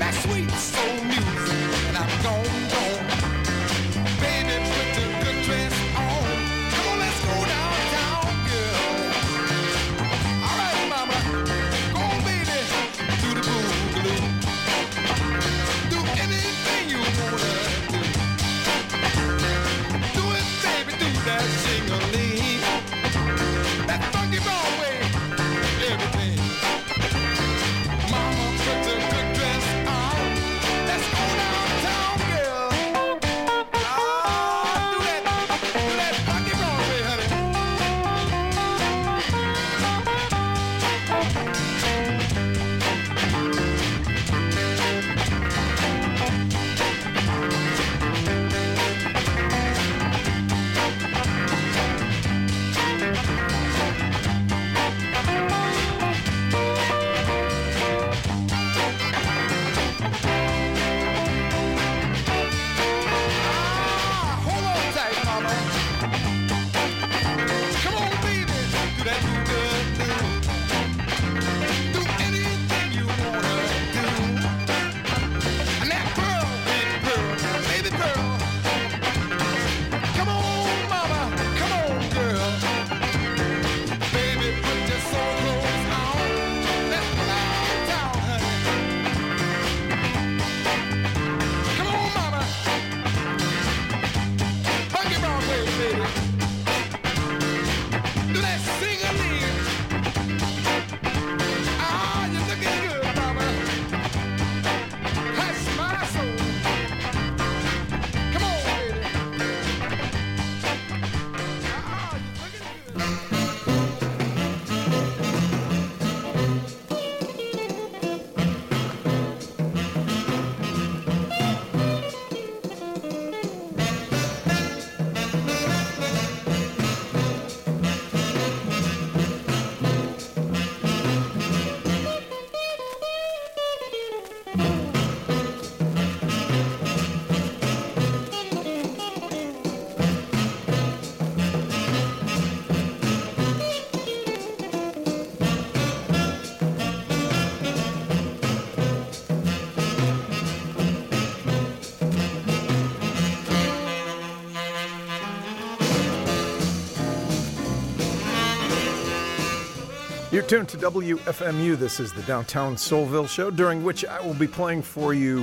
You're tuned to WFMU. This is the Downtown Soulville Show, during which I will be playing for you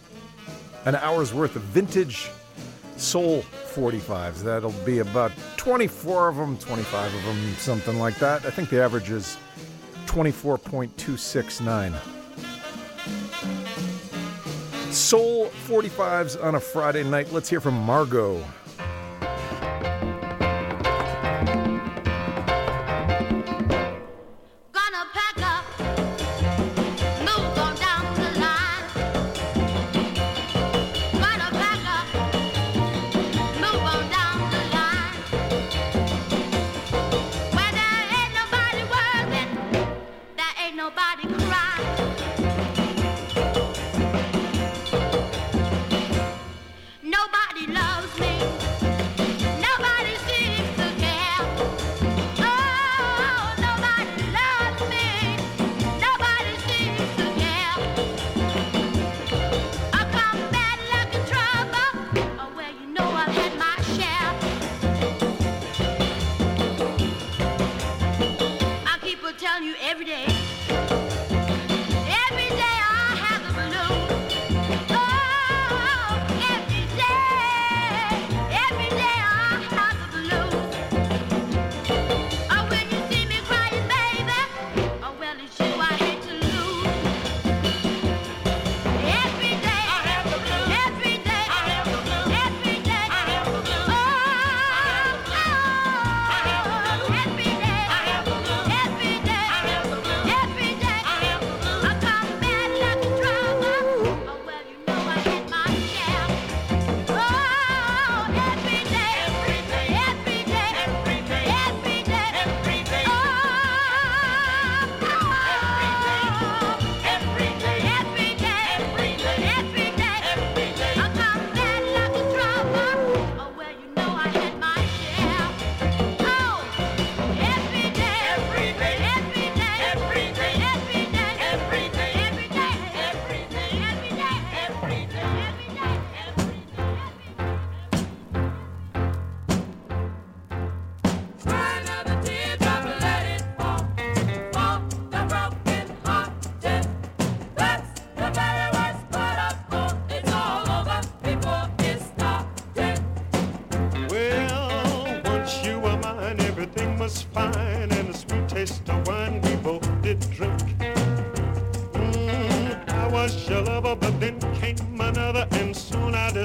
an hour's worth of vintage soul 45s. That'll be about 24 of them, 25 of them, something like that. I think the average is 24.269. Soul 45s on a Friday night. Let's hear from Margot. Nobody loves me.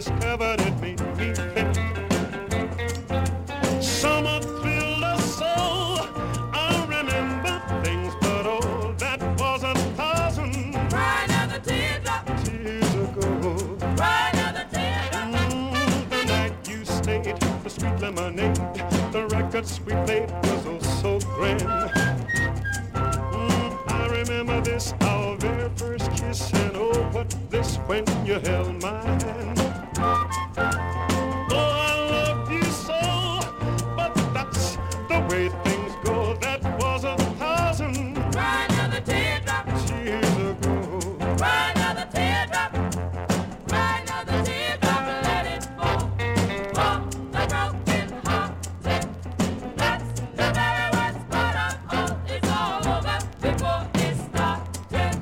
discovered it made me fit. Summer thrilled us so. I remember things, but oh, that was 1,000. Cry another teardrop. Years ago. Cry another teardrop. The night you stayed, the sweet lemonade, the records we played was oh so grand. I remember this, our very first kiss, and oh, what this when you held my hand. Oh, I love you so, but that's the way things go. That was 1,000. Cry another teardrop. Years ago. Cry another teardrop. Cry another teardrop. Let it fall. For the broken hearted. That's the very worst part of all. It's all over before it started.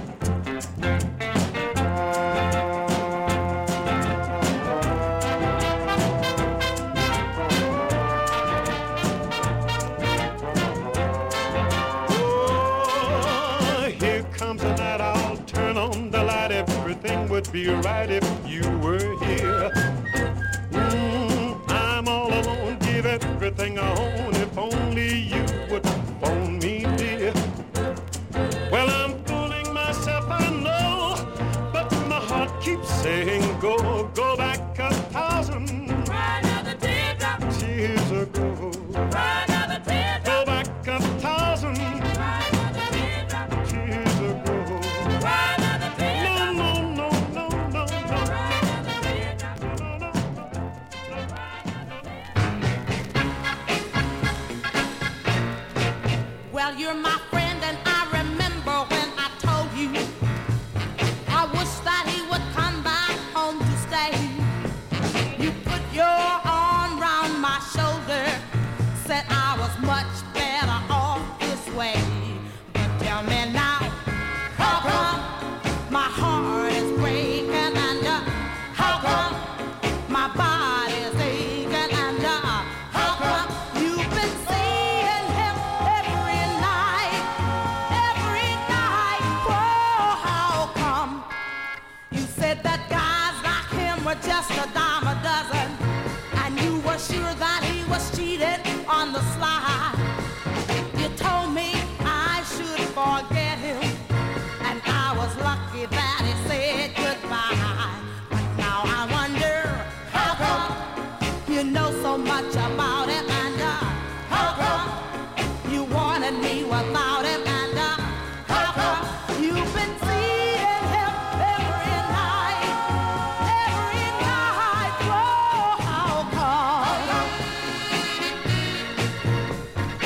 Oh, here comes the night, I'll turn on the light. Everything would be right if you were here. I'm all alone, give everything I own. If only you would phone me, dear. Well, I'm fooling myself, I know, but my heart keeps saying go, go back 1,000 Cry another teardrop. years ago. Cry another teardrop. Go back 1,000 Cry another teardrop. years ago. Cry another teardrop. No, no, no, no, no, no. Cry another teardrop. No, no, no. Well, you're my friend, and I remember when I told you I wish that he would come back home to stay. You put your arm round my shoulder, said I was much better off this way. But tell me now, how come my heart is breaking and how come my body's aching and how come you've been seeing him every night? Whoa, how come? You said that guys like him were just a dime a dozen, and you were sure that he was cheated on the sly. You told me I should forget him, and I was lucky that he said goodbye. But now I wonder, how come you know so much about him, and how come you wanted me without him, and how come you've been seeing him every night? Whoa, how come?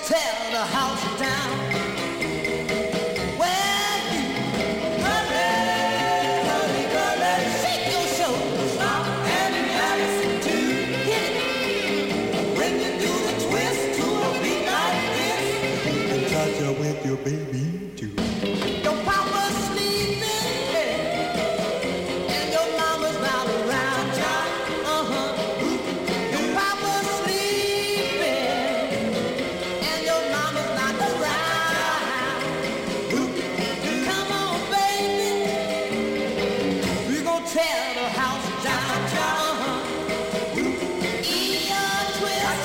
tear the house down. Well, you gully, shake your shoulders and listen to it. When you do the twist to a beat like this, and touch her with your baby too. your papa's sleeping and your mama's not around, child. Your papa's sleeping and your mama's not around. Come on, baby, we gon' tear the house down, child. Ear twist,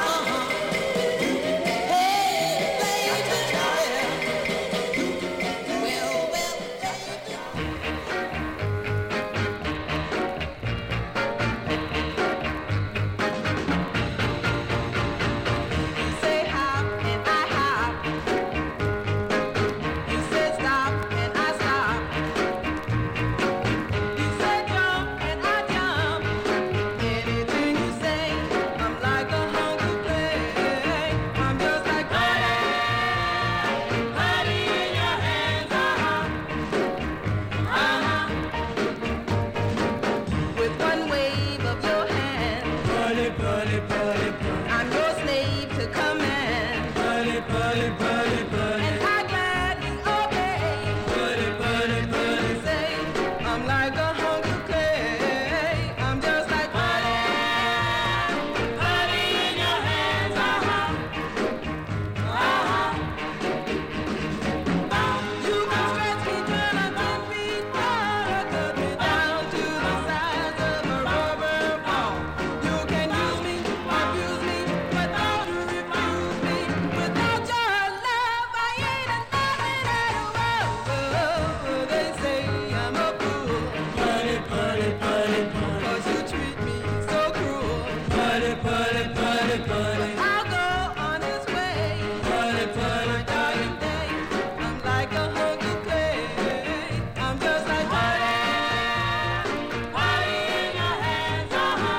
hey, baby, well, you say hop and I hop. You say stop and I stop. You say jump and I jump. Anything you say, I'm like a hungry play. I'm just like honey in your hands, With one wave of your hand, I'm your slave to command. And I gladly obey. You say, I'm like a hungry clay. I'm just like honey in your hands, You can stretch me till I don't be tired, cut me down to the size of a rubber ball. You can use me, abuse me, but don't refuse me. Without your love, I ain't nothing at all. They say I'm a fool, 'cause you treat me so cruel. I'll go on this way, my darling day. I'm like a hungry clay. I'm just like honey in your hands,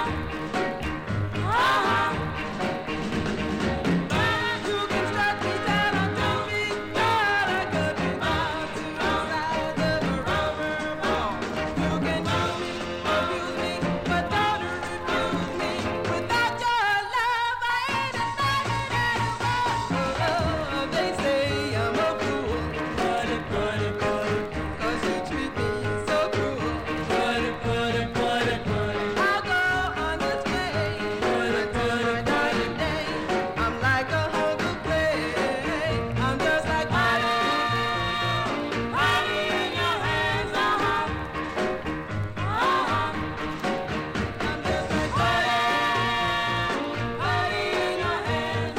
You can stretch me down until we die. I could be down to the size of a rubber ball. You can use me, abuse me, but don't refuse me. Without your love, I ain't nothing at all. They say I'm a fool, 'cause you treat me so cruel. I'll go on this way, until my dying day. I'm like a hungry clay. I'm just like honey in your hands, I'm just like honey in your hands,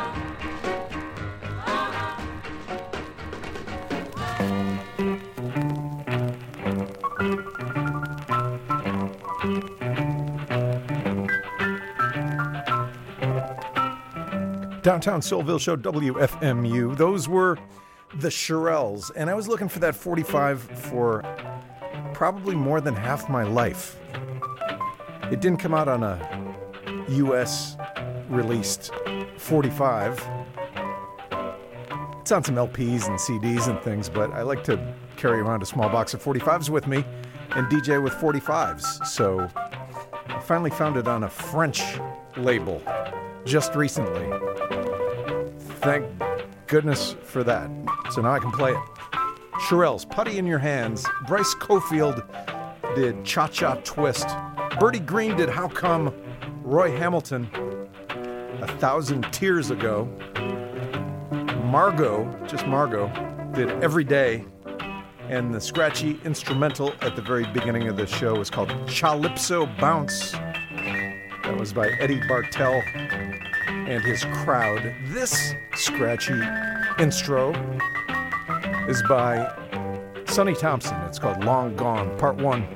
Downtown Soulville Show, WFMU. Those were the Shirelles, and I was looking for that 45 for probably more than half my life. It didn't come out on a U.S. released 45. It's on some LPs and CDs and things, but I like to carry around a small box of 45s with me and DJ with 45s. So I finally found it on a French label just recently. Thank goodness for that. So now I can play it. Shirelles, Putty in Your Hands. Bryce Cofield did Cha Cha Twist. Bertie Green did How Come. Roy Hamilton, 1,000 Tears Ago. Margot, just Margot, did Every Day. And the scratchy instrumental at the very beginning of the show is called Calypso Bounce. That was by Eddie Bartell and his crowd. This scratchy instro is by Sonny Thompson. It's called Long Gone, Part 1.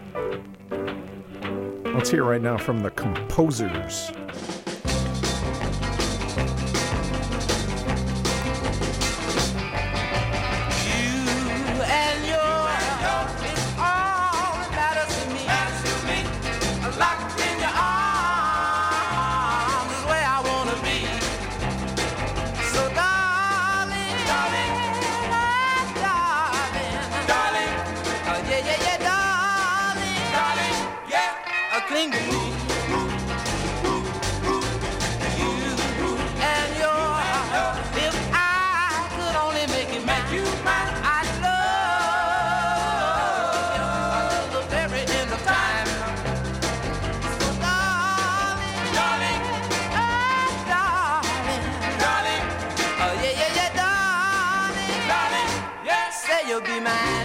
Let's hear right now from the Composers. So will be mine.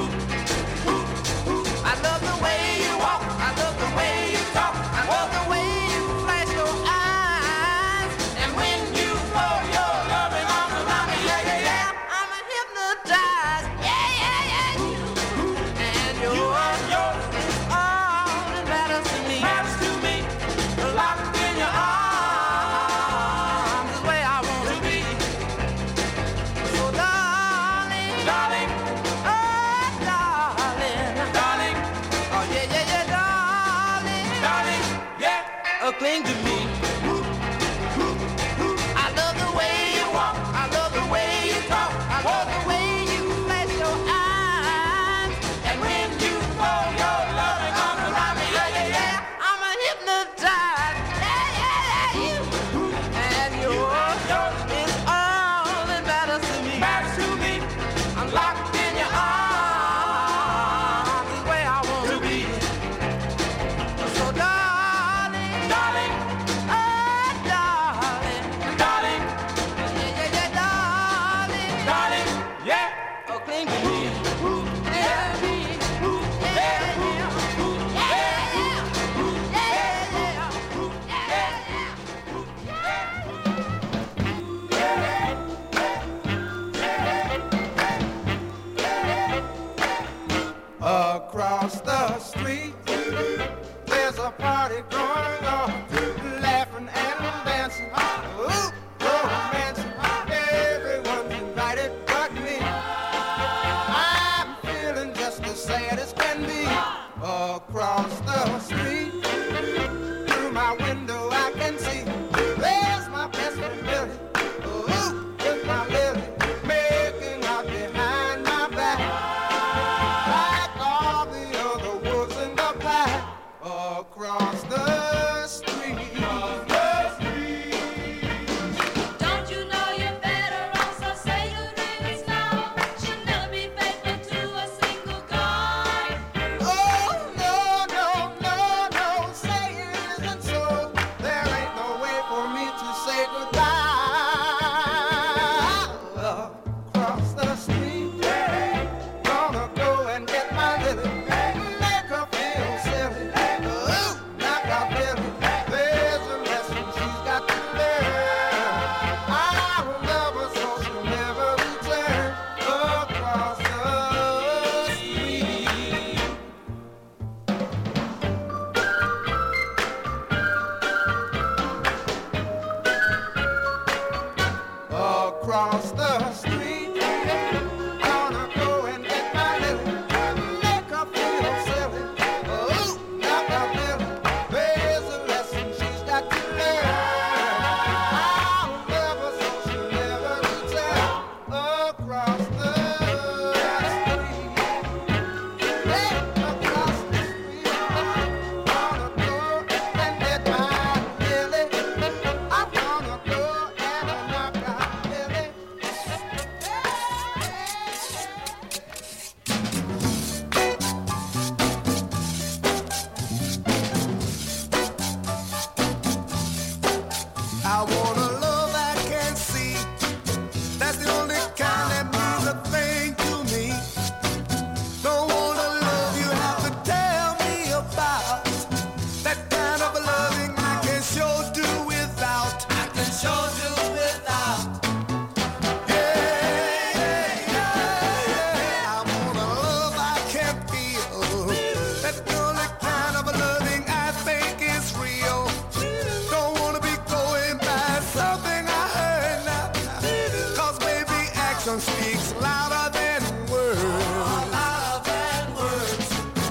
I love the way you walk, I love the way you talk, I love the way you flash your eyes. And when you pour your loving arms around me, yeah, yeah, yeah, I'm hypnotized. Yeah, yeah, yeah. And yours is all that matters to me. Matters to me. Locked in your arms is where I want to be. So darling, darling, oh darling, darling, oh yeah, yeah, yeah, darling, darling, yeah, cling to me. I love the way you walk, I love the way you talk, I love the way you flash your eyes. And when you pour your loving arms around me, yeah, yeah, yeah, I'm hypnotized. Yeah, yeah, yeah, you. And yours is all that matters to me. Matters to me. I'm locked in your arms, is where I want to be. So darling, darling, oh darling, darling, yeah, yeah, yeah, darling, darling, yeah, oh cling to me. Yeah, me. Yeah, yeah, Across the street, there's a party going on, laughing and dancing, ooh, romancing. Everyone's invited but me. I'm feeling just as sad as can be. Across the street, through my window I can see there's my best friend Billy, ooh, with my Lily, making out behind my back. Like all the other wolves in the pack. Across the street. Don't you know you're better off? So say the ring now. She'll never be faithful to a single guy. Oh, no, no, no, no, say it isn't so. There ain't no way for me to say goodbye. Across the street, gonna go and get my Lily, make her feel silly. Ooh, knock out Billy, there's a lesson she's got to learn. I will love her so she'll never return. Across the street. Across the street, gonna go and get my Lily, make her feel silly. Ooh, knock out Billy, there's a lesson she's got to learn. I'll love her so she'll never return. Across the street, hey, across the street, gonna go and get my Lily. I'm gonna go and knock out Billy. I want a love I can see. That's the only kind that means a thing to me. Don't want a love you have to tell me about. That kind of a loving I can sure do without. I can sure do without. Yeah, yeah, yeah. I want a love I can feel. That's the only kind of a loving I think is real. Don't wanna be going by something I heard now. 'Cause baby, action speaks louder than words. Louder than words.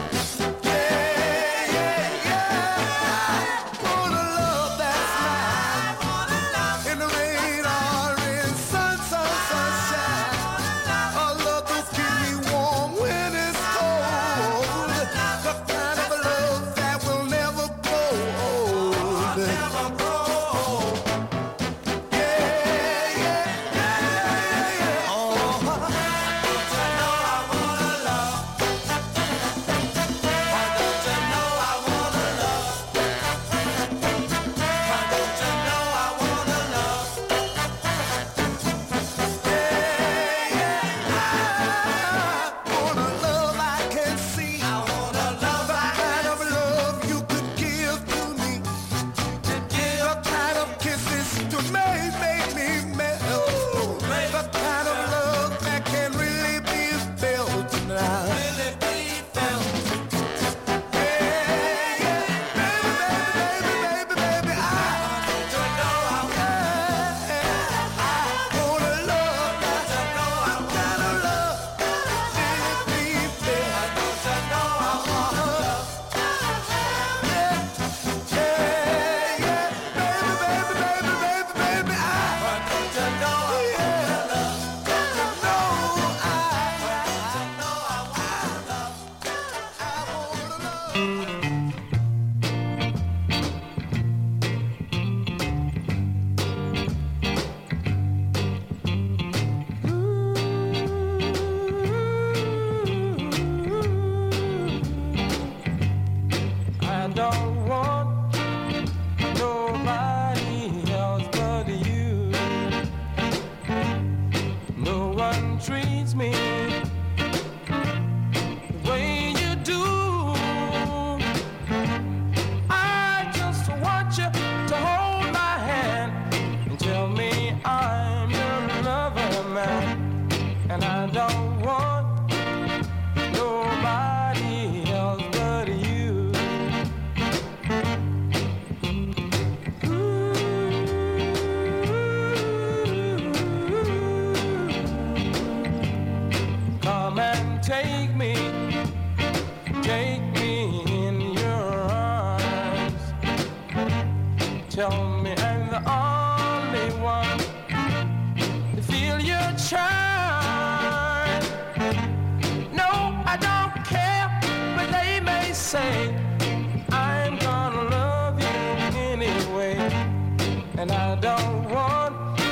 Yeah, yeah, yeah. Want a love that's mine. In the rain or in sunshine. A love that'll keep me warm when it's cold. The kind of a love that will never grow old. Never grow old. Yeah, yeah, yeah, yeah. Oh. take me in your arms. Tell me I'm the only one to feel your charm. No, I don't care what they may say. I'm gonna love you anyway, and I don't want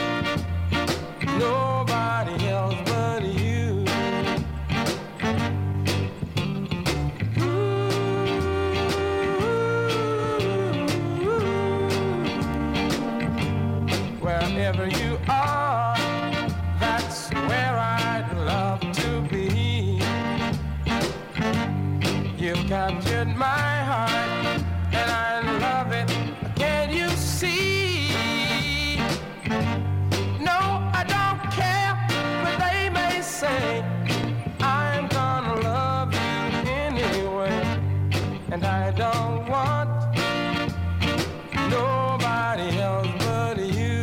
nobody else but you. Wherever you are, that's where I'd love to be. You've captured my heart, and I love it. Can't you see? No, I don't care what they may say. I'm gonna love you anyway, and I don't want nobody else but you.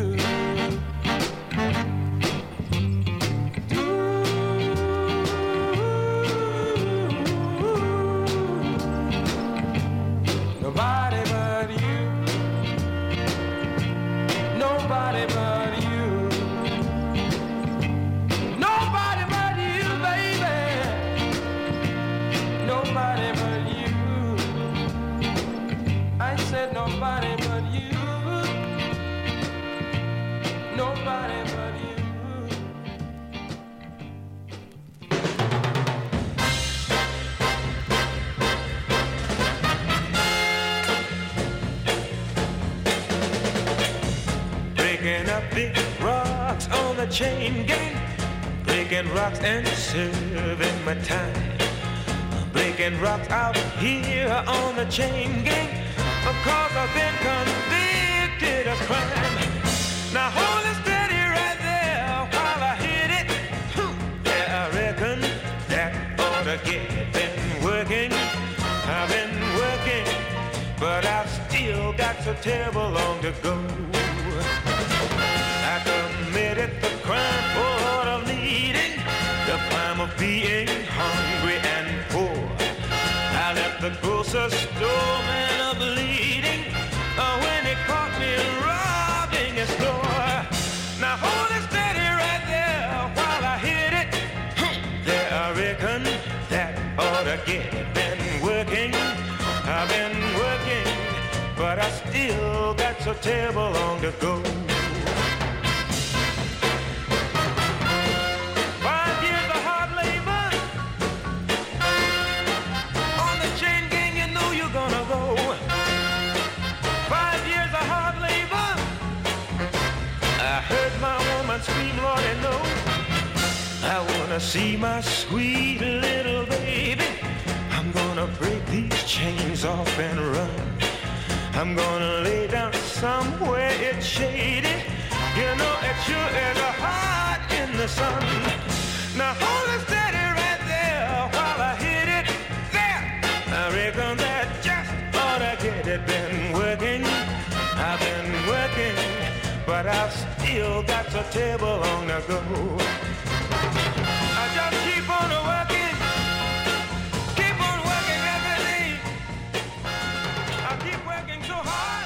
Nobody but you. Nobody but you. Nobody but you, baby. Nobody but you. I said nobody but you. Nobody but you. Breaking up big rocks on the chain gang, breaking rocks and serving my time. Breaking rocks out here on the chain gang, because I've been convicted of crime. Now hold it steady right there while I hit it. Yeah, I reckon that ought to get it. Been working, I've been working, but I've still got so terrible long to go. I committed the crime of needing, the crime of being hungry and poor. I left the grocery store man a bleeding when he caught me robbing his store. Now hold it steady right there while I hit it. There, I reckon that ought to get it. Been working, I've been working, but I still got so terrible long to go. 5 years of hard labor on the chain gang, you know you're gonna go. 5 years of hard labor. I heard my woman scream, Lord, and no. I wanna see my sweet little baby. I'm gonna break these chains off and run. I'm gonna lay down somewhere it's shady. You know it sure is hot in the sun. Now hold it steady right there while I hit it. There, I reckon that just ought to get it. Been working, I've been working, but I've still got so terrible long to go. I just keep on working every day. I keep working so hard.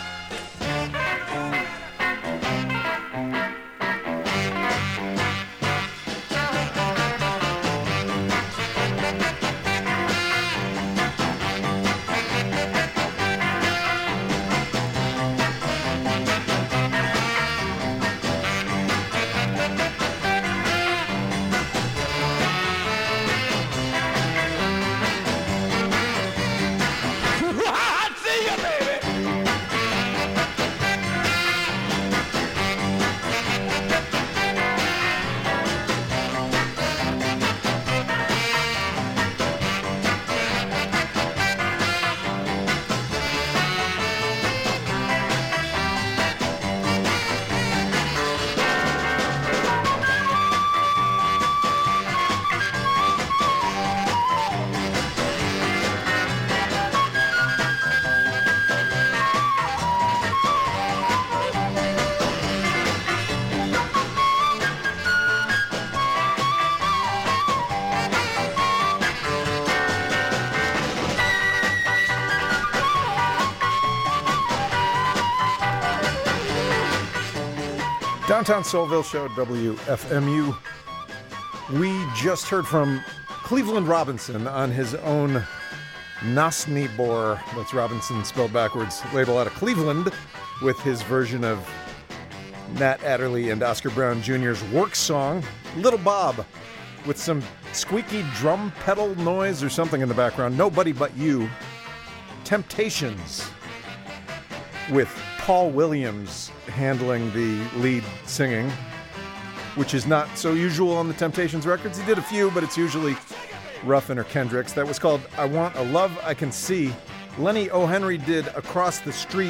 Downtown Soulville Show, WFMU. We just heard from Cleveland Robinson on his own Nasni Bor, that's Robinson spelled backwards, label out of Cleveland, with his version of Nat Adderley and Oscar Brown Jr.'s work song, Little Bob, with some squeaky drum pedal noise or something in the background. Nobody But You. Temptations, with Paul Williams handling the lead singing, which is not so usual on the Temptations records. He did a few, but it's usually Ruffin or Kendricks. That was called I Want a Love I Can See. Lenny O'Henry did Across the Street.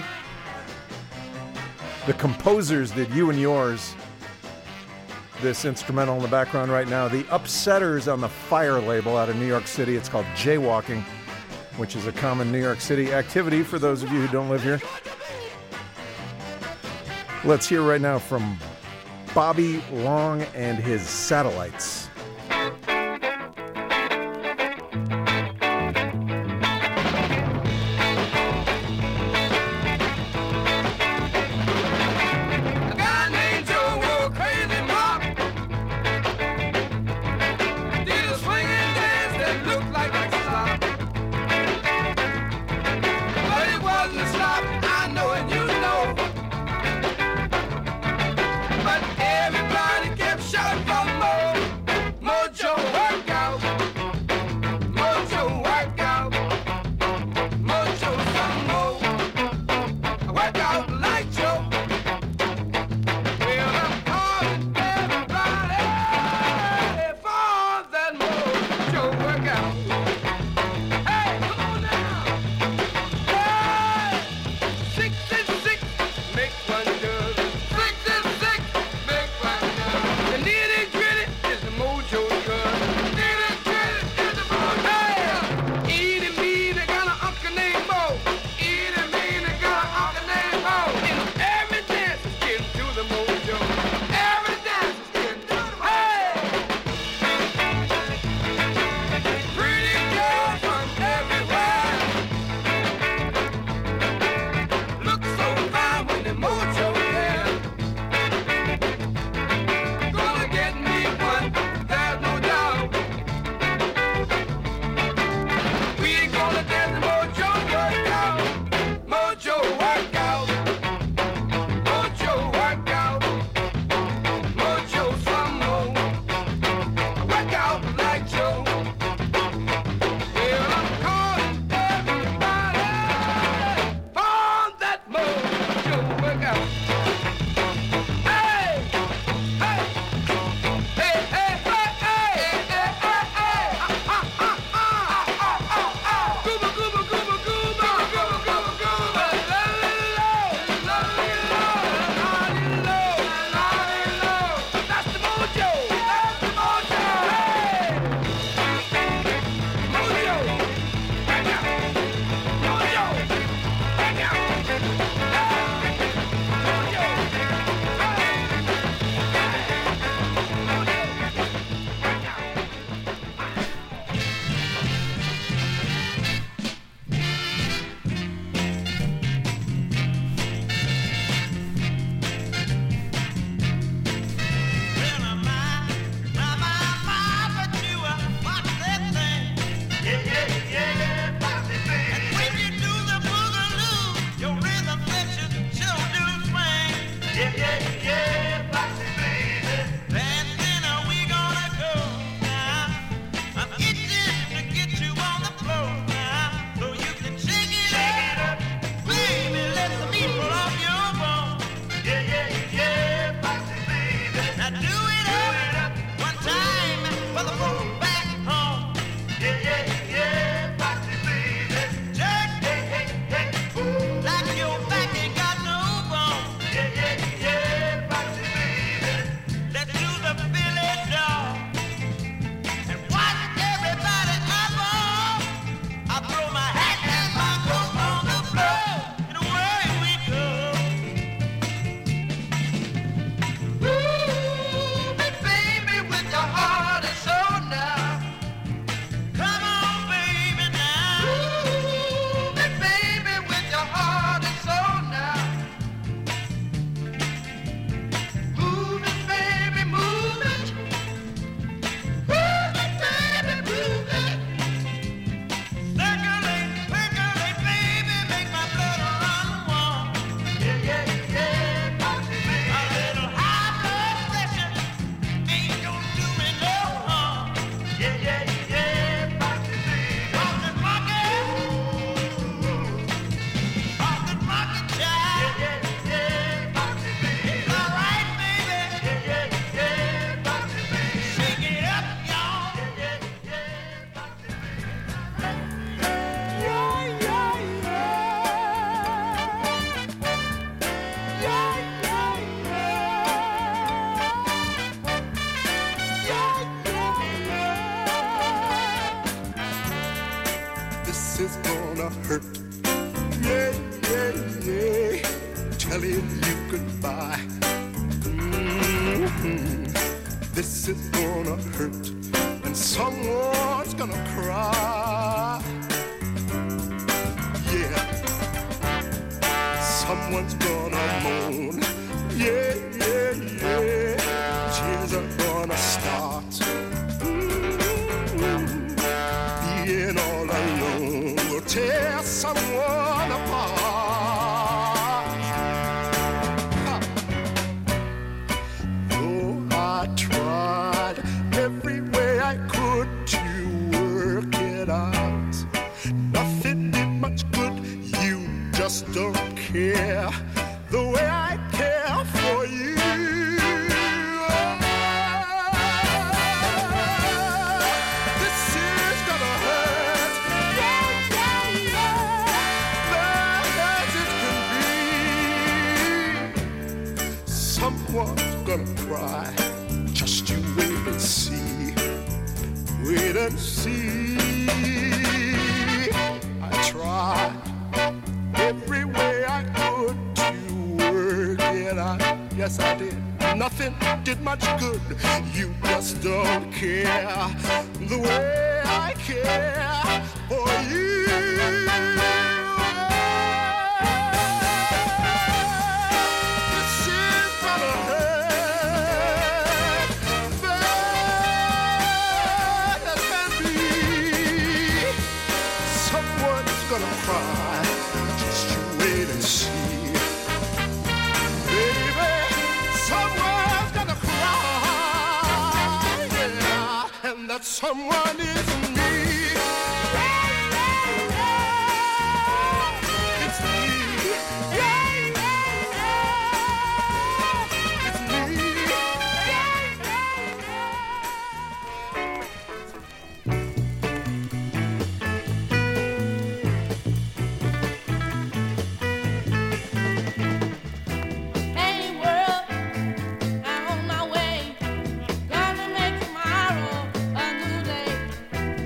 The Composers did You and Yours. This instrumental in the background right now. The Upsetters on the Fire label out of New York City. It's called Jaywalking, which is a common New York City activity for those of you who don't live here. Let's hear right now from Bobby Long and his Satellites. Everybody kept shouting for more. gonna hurt. Yeah, yeah, yeah. Telling you goodbye. This is gonna hurt, and someone's gonna cry. Yeah, someone's gonna moan. Yeah, yeah, yeah. Tears are gonna start. Being all alone will tear someone apart. Though I tried every way I could to work it out, nothing did much good. You just don't care the way I care for you. This is gonna hurt, yeah, yeah, yeah, bad as it can be. Someone's gonna cry, just you wait and see, wait and see. I tried every way I could to work it out. Yes, I did. Nothing did much good. You just don't care the way I care for you. This is gonna hurt, bad as can be. Someone's gonna cry, just you wait and see. Baby, someone's gonna cry, yeah, and that someone is me. Yeah, yeah, yeah. It's me. Yeah, yeah, yeah. It's me. Yeah, Hey world, I'm on my way. Gonna make tomorrow a new day.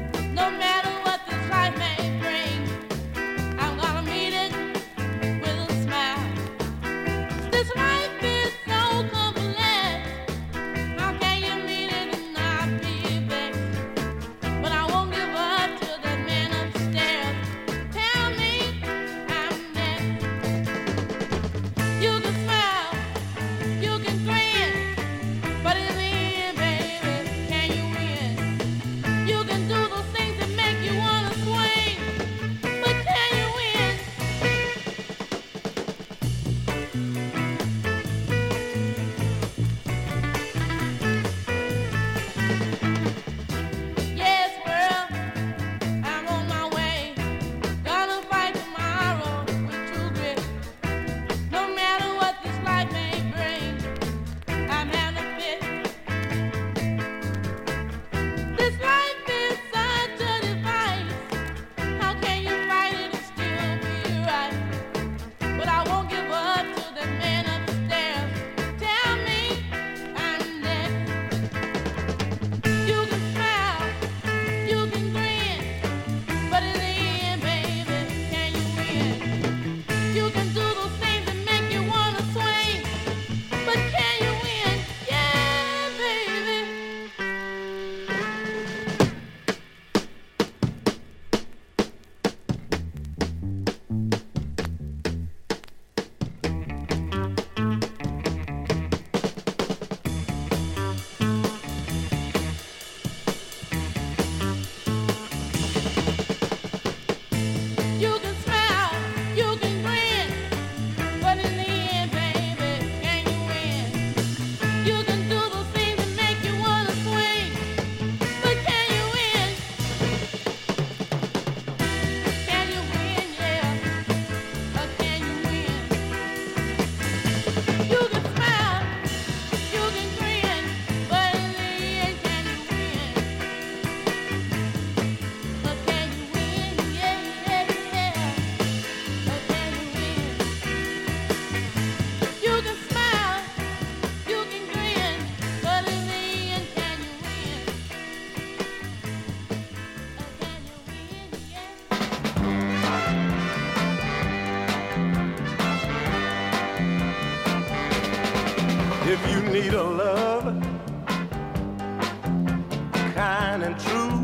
kind and true.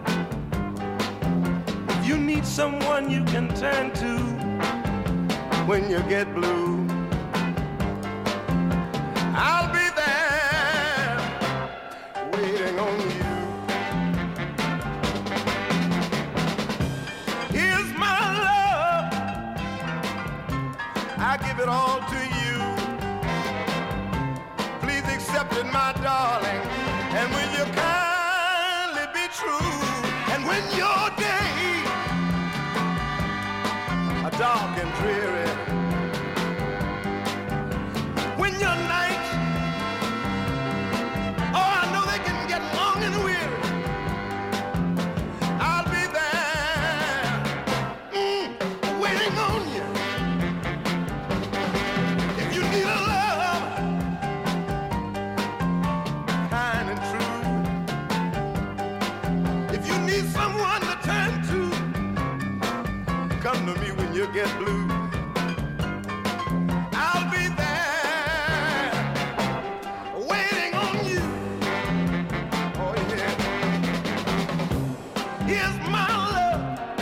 If you need someone you can turn to when you get blue, I'll be there waiting on you. Here's my love, I give it all to you. Please accept it, my darling, and will you kindly be true? And when your days are dark and dreary, when your nights, oh, I know they can get long and weary, I'll be there, waiting on you. If you need a love, kind and true, if you need someone to turn to, come to me when you get blue. I'll be there waiting on you. Oh yeah. Here's my love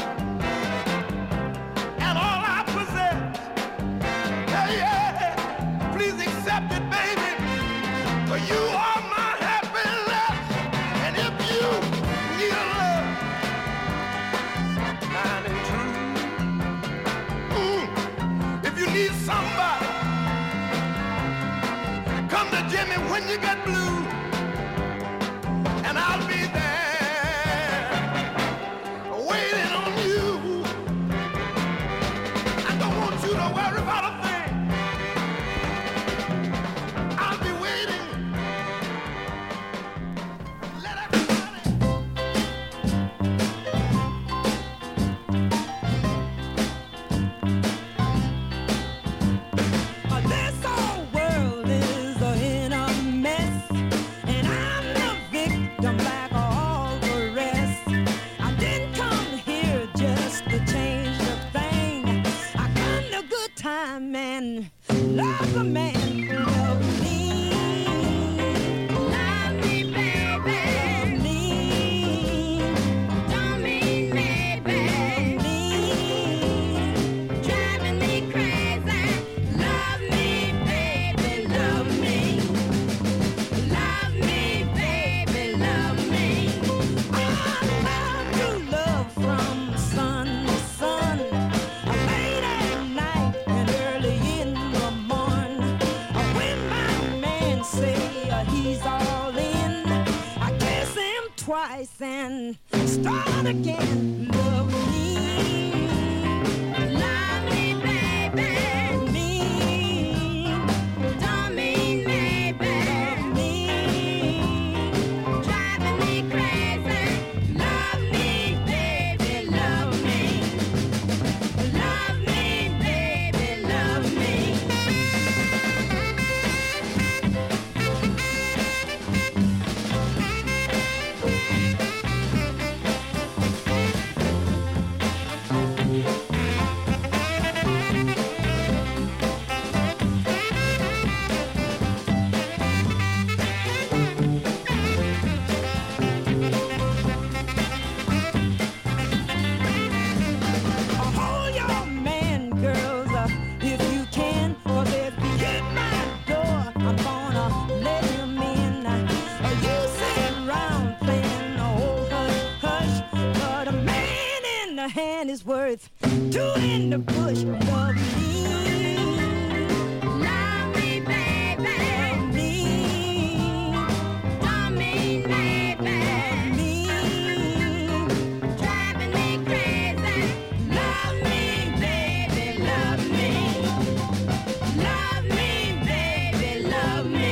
and all I possess. Yeah, yeah. Please accept it, baby, for you are my happiness. And if you need a love kind and true, if you need somebody, come to Jimmy when you get blue, and I'll be there waiting on you. I don't want you to worry about a thing. I'll be waiting. Let everybody. This whole world is in a mess, and I'm the victim like all the rest. I didn't come here just to change the thing. I come to good time and love the man who loved me. Love me, baby. Me. Don't mean maybe. Me. Driving me crazy. Love me, baby, love me. Love me, baby, love me. I love to love from sun to sun, late at night and early in the morn. When my man say he's all in, I kiss him twice and start again. Love me. Love me, baby. Me. Don't mean maybe. Me. Driving me crazy. Love me, baby, love me. Love me, baby, love me. Hold your man, girls, if you can, or they'll be at my door. I'm gonna let him in. You sit around playing old hush hush, but a man in the hand is worth two in the bush. Love me. Love me, baby. Me. Don't mean maybe. Me. Driving me crazy. Love me, baby, love me. Love me, baby, love me.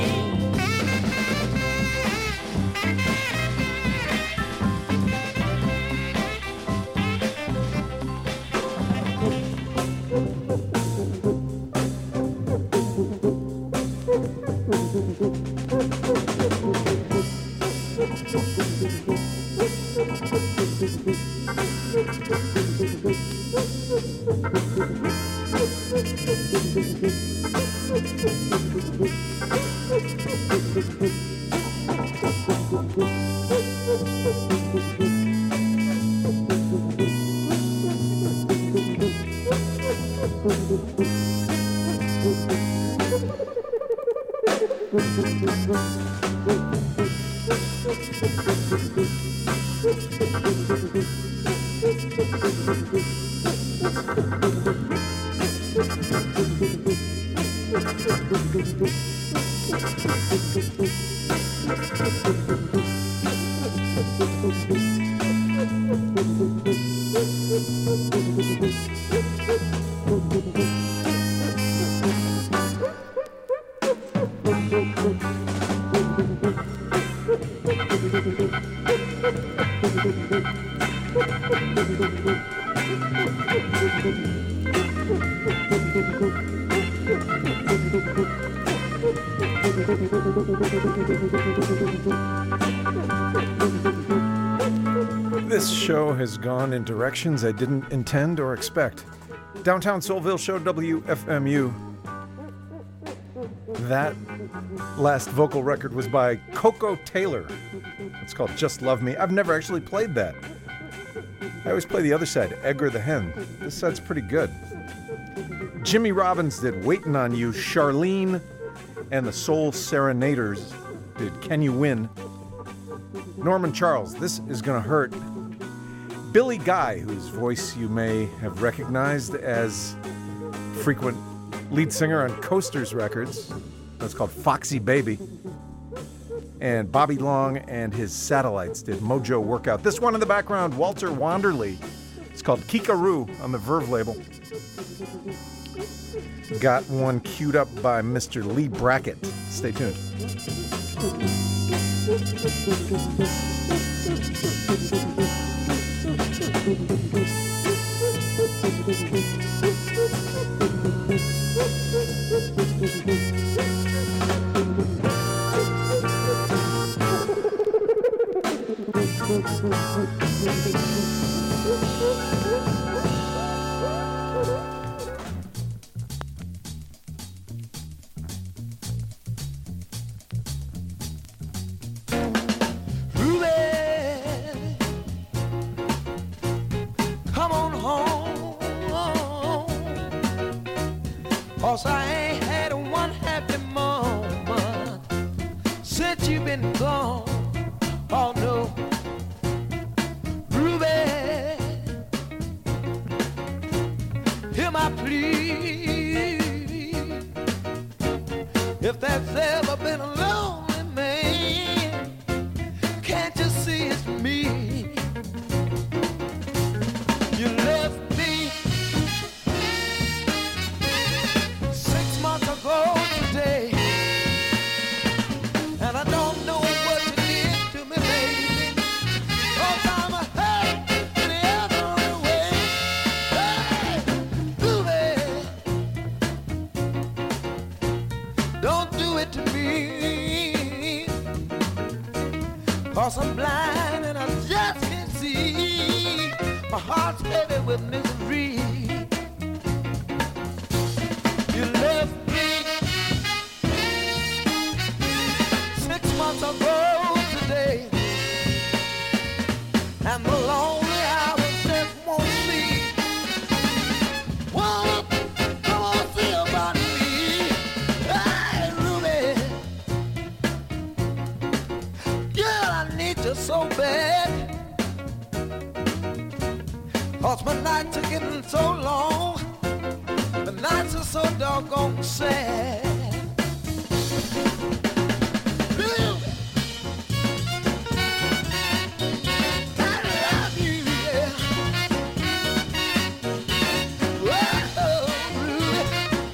This show has gone in directions I didn't intend or expect. Downtown Soulville Show, WFMU. That last vocal record was by Coco Taylor. It's called Just Love Me. I've never actually played that. I always play the other side, Edgar the Hen. This side's pretty good. Jimmy Robbins did Waitin' on You. Charlene and the Soul Serenaders did Can You Win. Norman Charles, This Is Gonna Hurt. Billy Guy, whose voice you may have recognized as frequent lead singer on Coasters Records. That's called Foxy Baby. And Bobby Long and his Satellites did Mojo Workout. This one in the background, Walter Wanderley. It's called Kikaroo on the Verve label. Got one queued up by Mr. Lee Brackett. Stay tuned. Cause I ain't had one happy moment since you've been gone. Oh no, Ruby, hear my plea. If there's ever been a lonely man, can't you see it's me? You left me 6 months ago today, and I don't know what you did to me, baby. Cause I'm hurt in every way. Hey, baby, don't do it to me. Cause I'm blind and I just can't see. My heart's heavy with misery. You left me 6 months ago today, and the lonely hours just won't sleep. Won't come on, see about me. Hey, Ruby, girl, I need you so bad. Cause my nights are getting so long, the nights are so doggone sad. I love you, yeah. Whoa, Ruby.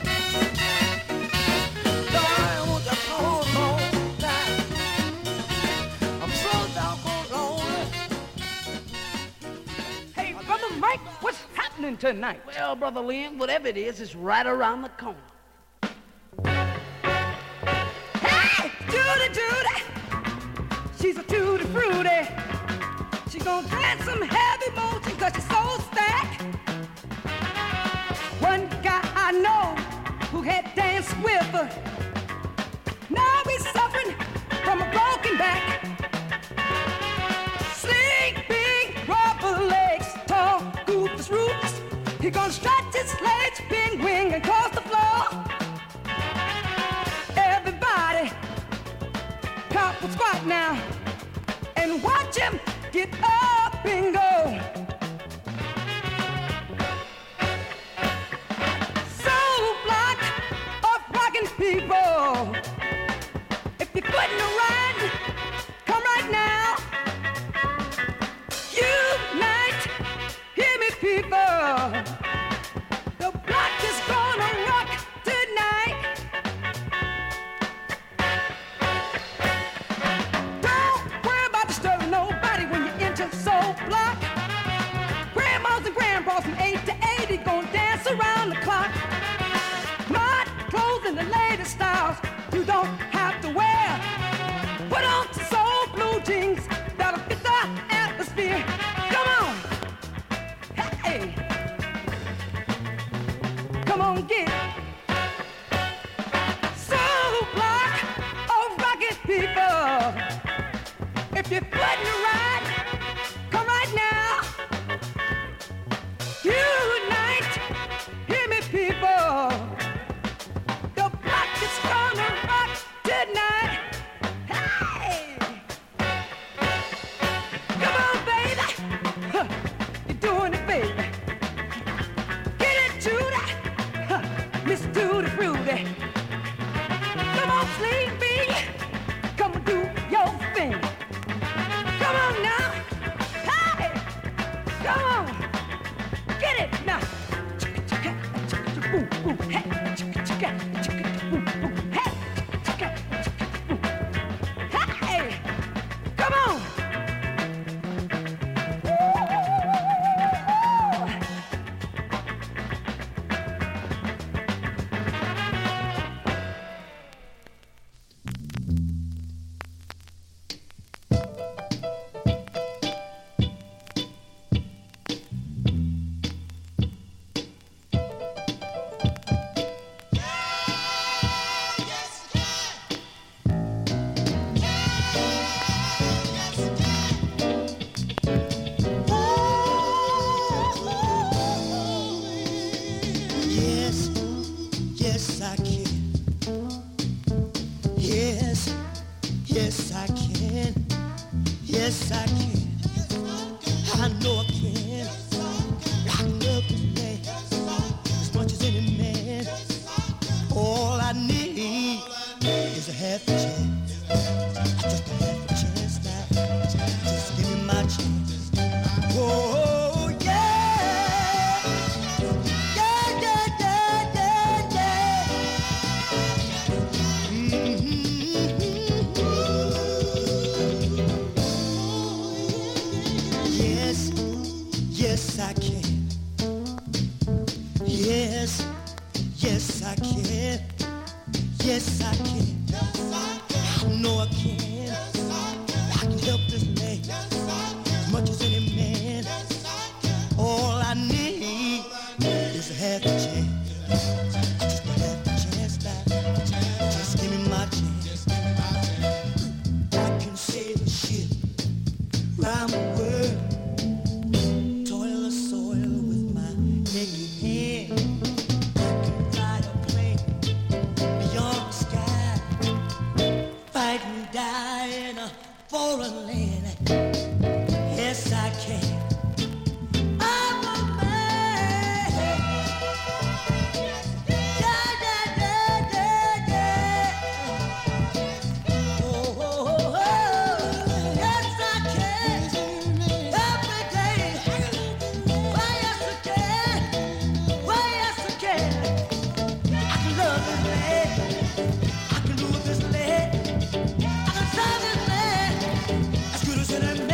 No, I want to hold on now. I'm so doggone lonely. Hey, Brother Mike, what's happening tonight? Well, Brother Lynn, whatever it is, it's right around the corner. Hey, Judy, Judy! She's a tutti frutti. She's gonna dance some heavy motion cause she's so stacked. One guy I know who had danced with her. Now he's suffering from a broken back. Sleeping, rubber legs, tall, goofus roots. He gonna stretch his legs, wing, and cross the floor. Everybody cop will squat now and watch him get up and go. Soul block of rockin' people. If you're putting a ride, come right now. Unite, hear me, people. The block is gonna rock tonight. Don't worry about disturbing nobody when you enter Soul Block. Grandmas and grandpas from 8 to 80 gonna dance around the clock. Smart clothes and the latest styles you don't have to wear. Put on some soul blue jeans that'll fit the atmosphere. Come on, hey, come on, get it. Soul Block of rocket people. If you're putting a ride, come right now. Unite, hear me, people. The block is gonna rock tonight. Hey, come on, baby. Huh, you're doing it, baby. Get it, Judy. Huh, Miss Tutti Frutti. Come on, Sleepy. Come and do your thing. Come on now. Hey, come on. Get it now. Boom, boom, hey, boom, boom, hey, boom. Hey, come on. Yes, yes I can. Yes, yes I can. Yes I can. I know I can. I can love this man as much as any man. All I need is a half a chance. Just a half a chance now. Just give me my chance. Oh yeah. Yeah, yeah, yeah, yeah, yeah. Yes, yes I can. Yes, yes I can. Yes I can. I know I can. I can help this man as much as any man. All I need is a half a chance. Just a half a chance now. Just give me my chance. I can sail a ship round the world, toil the soil with my naked hand. I can ride a plane beyond the sky, fight and die in a foreign land. Yes, I can. I'm a man. Yeah, yeah, yeah, yeah, yeah. Oh, oh, oh, oh. Yes, I can. Every day. Why, yes, I can. Why, yes, I can. I can love this man. I can lose this man. I can serve this man as good as any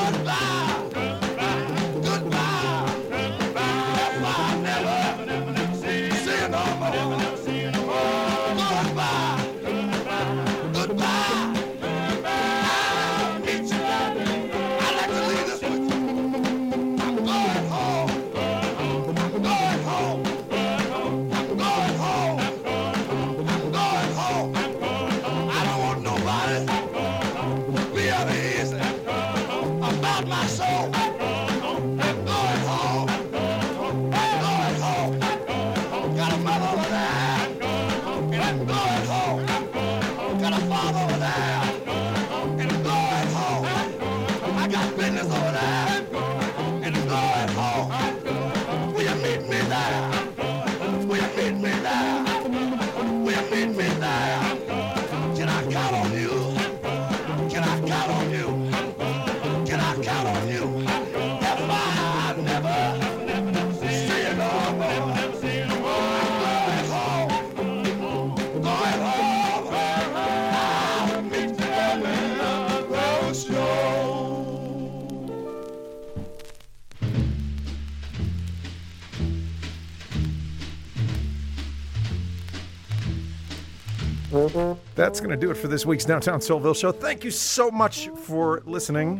That's going to do it for this week's Downtown Soulville show. Thank you so much for listening.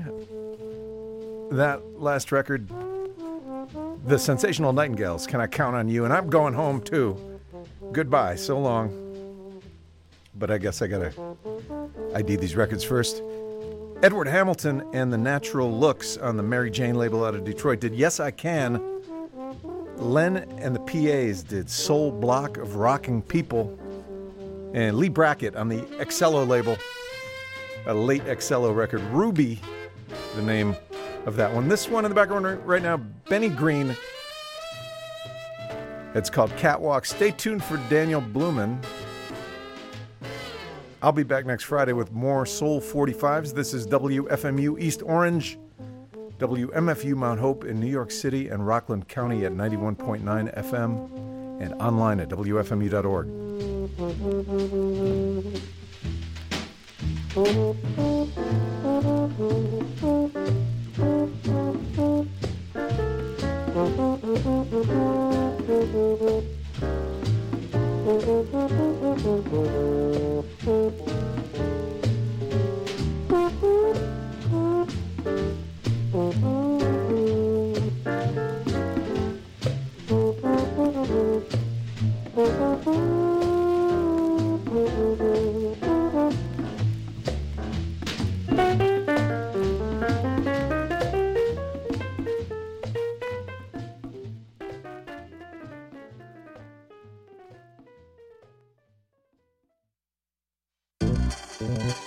That last record, The Sensational Nightingales, Can I Count on You? And I'm going home too. Goodbye, so long. But I guess I got to ID these records first. Edward Hamilton and the Natural Looks on the Mary Jane label out of Detroit did Yes I Can. Len and the PAs did Soul Block of Rocking People. And Lee Brackett on the Excello label, a late Excello record. Ruby, the name of that one. This one in the background right now, Benny Green. It's called Catwalk. Stay tuned for Daniel Blumen. I'll be back next Friday with more Soul 45s. This is WFMU East Orange, WMFU Mount Hope in New York City and Rockland County at 91.9 FM and online at WFMU.org. Mm-hmm.